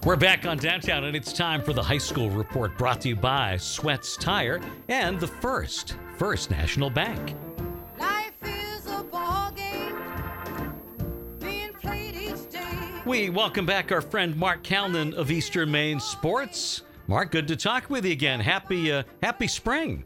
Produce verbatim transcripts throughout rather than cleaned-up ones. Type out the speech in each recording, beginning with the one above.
We're back on Downtown, and it's time for the High School Report, brought to you by Sweats Tire and the First, First National Bank. Life is a ball game being played each day. We welcome back our friend Mark Calnan of Eastern Maine Sports. Mark, good to talk with you again. Happy, uh, happy spring.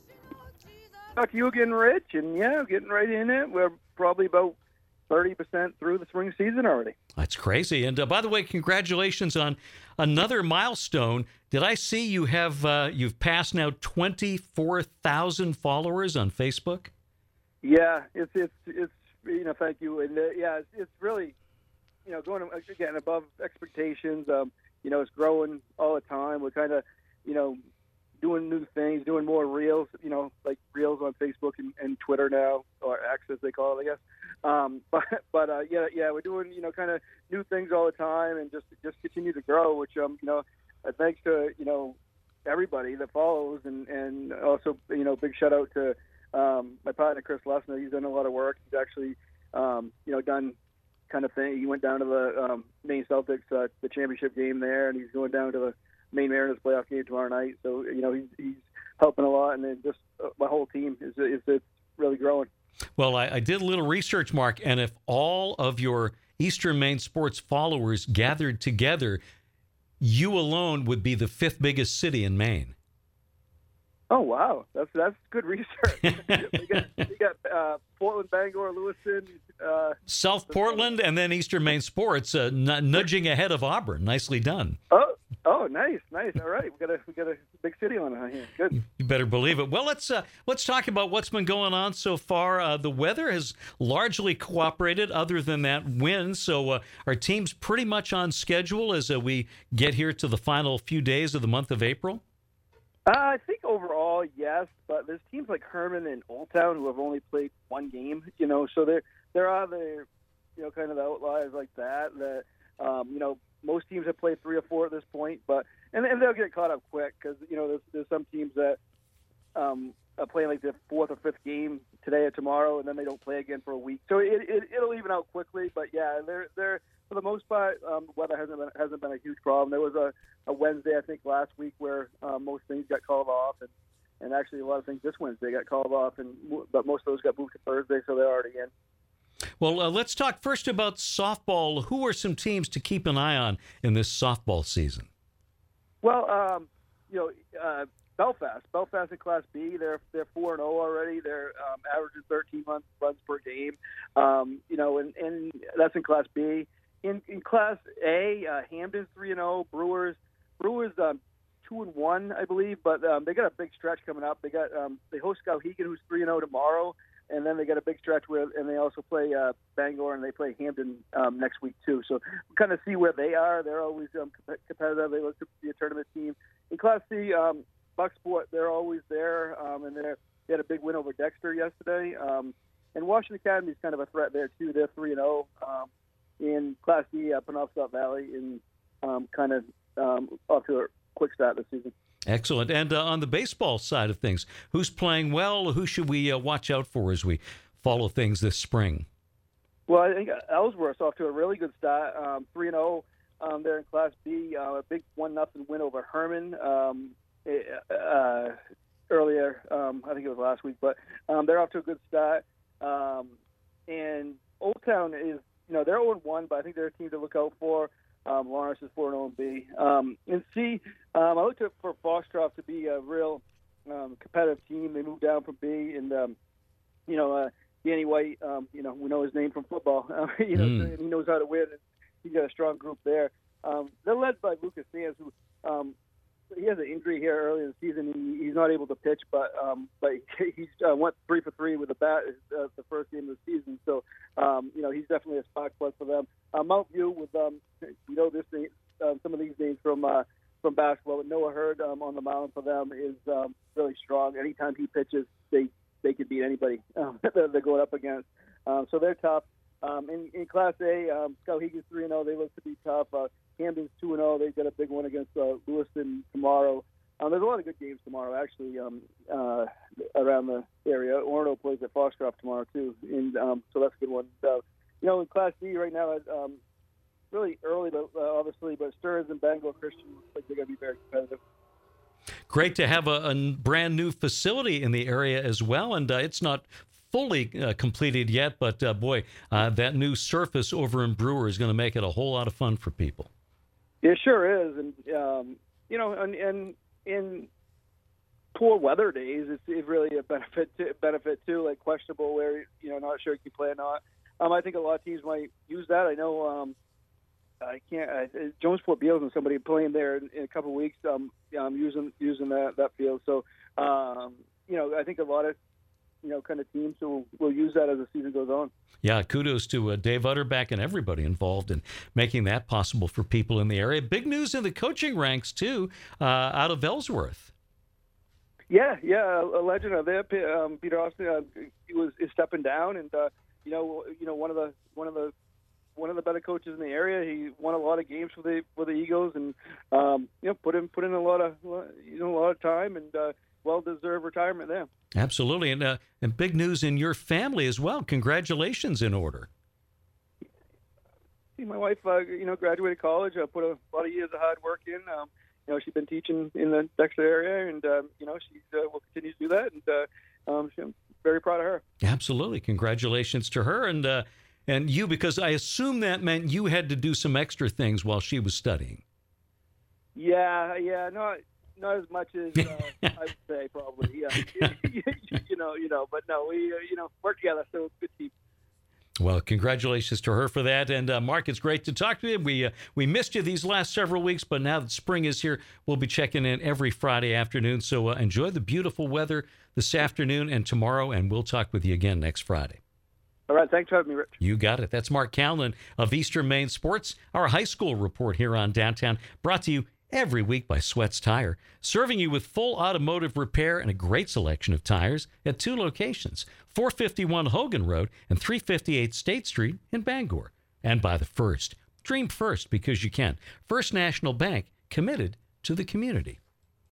Talk to you again, Rich, and yeah, getting right in it. We're probably about thirty percent through the spring season already. That's crazy. And uh, by the way, congratulations on another milestone. Did I see you have uh, you've passed now twenty-four thousand followers on Facebook? Yeah, it's it's it's you know, thank you, and uh, yeah, it's, it's really you know going again above expectations. Um, you know, it's growing all the time. We're kind of you know doing new things, doing more reels. You know, like reels on Facebook and, and Twitter now, or X as they call it, I guess. Um, but but uh, yeah, yeah, we're doing you know kind of new things all the time, and just just continue to grow. Which um you know, uh, thanks to you know everybody that follows, and and also you know big shout out to um, my partner Chris Lesnar. He's done a lot of work. He's actually um, you know done kind of thing. He went down to the um, Maine Celtics uh, the championship game there, and he's going down to the Maine Mariners playoff game tomorrow night. So you know he's he's helping a lot, and then just uh, my whole team is is it's really growing. Well, I, I did a little research, Mark, and if all of your Eastern Maine Sports followers gathered together, you alone would be the fifth biggest city in Maine. Oh, wow. That's that's good research. we got, we got uh, Portland, Bangor, Lewiston. Uh, South Portland, and then Eastern Maine Sports, uh, n- nudging ahead of Auburn. Nicely done. Oh, oh, nice, nice. All right, we got a we got a big city on it here. Good. You better believe it. Well, let's uh, let's talk about what's been going on so far. Uh, the weather has largely cooperated, other than that wind. So uh, our team's pretty much on schedule as uh, we get here to the final few days of the month of April. Uh, I think overall, yes, but there's teams like Herman and Old Town who have only played one game, you know, so there there are the, you know, kind of the outliers like that, that, um, you know, most teams have played three or four at this point, but, and, and they'll get caught up quick because, you know, there's, there's some teams that um, are playing like their fourth or fifth game today or tomorrow, and then they don't play again for a week. So it, it, it'll even out quickly, but yeah, they're, they're, for the most part, um, weather hasn't been, hasn't been a huge problem. There was a, a Wednesday, I think, last week where uh, most things got called off, and, and actually a lot of things this Wednesday got called off, and but most of those got moved to Thursday, so they're already in. Well, uh, let's talk first about softball. Who are some teams to keep an eye on in this softball season? Well, um, you know, uh, Belfast, Belfast in Class B, they're they're four and zero already. They're um, averaging thirteen runs, runs per game. Um, you know, and, and that's in Class B. In in Class A, uh, Hamden's three and zero. Brewers, Brewers um, two and one, I believe, but um, they got a big stretch coming up. They got um, they host Skowhegan, who's three and zero tomorrow, and then they got a big stretch with, and they also play uh, Bangor, and they play Hamden um, next week too. So we kind of see where they are. They're always um, competitive. They look to be a tournament team. In Class C, um, Bucksport, they're always there, um, and they're they had a big win over Dexter yesterday. Um, and Washington Academy is kind of a threat there too. They're three and zero. Um, in Class D, uh, Penobscot Valley, in um, kind of um, off to a quick start this season. Excellent. And uh, on the baseball side of things, who's playing well? Who should we uh, watch out for as we follow things this spring? Well, I think Ellsworth's off to a really good start. Um, three and zero. Um, they're in Class B. Uh, a big one nothing win over Herman um, uh, earlier. Um, I think it was last week, but um, they're off to a good start. Um, and Old Town is. You know, they're zero and one, but I think they're a team to look out for. Um, Lawrence is four and oh in B. Um, in C, um, I looked for Foxcroft to be a real um, competitive team. They moved down from B, and, um, you know, uh, Danny White, um, you know, we know his name from football. Uh, you know, Mm. and he knows how to win, and he's got a strong group there. Um, they're led by Lucas Sands, who um, he has an injury here early in the season. He, he's not able to pitch, but um, but he uh, went three for three with a bat uh, the first game of the season. So um, you know he's definitely a spark plug for them. Uh, Mount View with um, you know this name, uh, some of these names from uh, from basketball. With Noah Hurd um, on the mound for them is um, really strong. Anytime he pitches, they they could beat anybody um, that they're going up against. Um, so they're tough. Um, in, in Class A, um, Skowhegan's three and zero. They look to be tough. Uh, Hamden's two and zero. They've got a big one against uh, Lewiston tomorrow. Um, there's a lot of good games tomorrow, actually, um, uh, around the area. Orono plays at Foxcroft tomorrow too, and um, so that's a good one. Uh, you know, in Class D right now, um, really early, but uh, obviously, but Stearns and Bangor Christian looks like they're going to be very competitive. Great to have a, a brand new facility in the area as well, and uh, it's not fully uh, completed yet, but uh, boy, uh, that new surface over in Brewer is going to make it a whole lot of fun for people. It sure is, and um, you know, and, and in poor weather days, it's, it's really a benefit to, benefit too. Like questionable where you know not sure if you play or not. Um, I think a lot of teams might use that. I know. Um, I can't. Uh, Jonesport Beals and somebody playing there in, in a couple of weeks. Um, um, using using that that field. So, um, you know, I think a lot of you know kind of teams will will use that as the season goes on. Yeah, kudos to uh, Dave Utterback and everybody involved in making that possible for people in the area. Big news in the coaching ranks too, uh, out of Ellsworth. Yeah, yeah, a legend of there, um, Peter Austin. Uh, he was is stepping down, and uh, you know, you know, one of the one of the one of the better coaches in the area. He won a lot of games for the for the Eagles, and um, you know, put in put in a lot of you know a lot of time, and uh, well deserved retirement there. Absolutely, and uh, and big news in your family as well. Congratulations in order. See, my wife, uh, you know, graduated college. I put a lot of years of hard work in. Um, you know, she's been teaching in the Dexter area, and um, you know, she uh, will continue to do that, and uh, um, I'm very proud of her. Absolutely, congratulations to her, and. Uh, And you, because I assume that meant you had to do some extra things while she was studying. Yeah, yeah, not not as much as uh, I would say probably. Yeah, you know, you know, but no, we uh, you know work together, so it's a good team. Well, congratulations to her for that. And uh, Mark, it's great to talk to you. We uh, we missed you these last several weeks, but now that spring is here, we'll be checking in every Friday afternoon. So uh, enjoy the beautiful weather this afternoon and tomorrow, and we'll talk with you again next Friday. All right, thanks for having me, Rich. You got it. That's Mark Callan of Eastern Maine Sports, our high school report here on Downtown, brought to you every week by Sweats Tire, serving you with full automotive repair and a great selection of tires at two locations, four fifty-one Hogan Road and three fifty-eight State Street in Bangor. And by the First. Dream first because you can. First National Bank, committed to the community.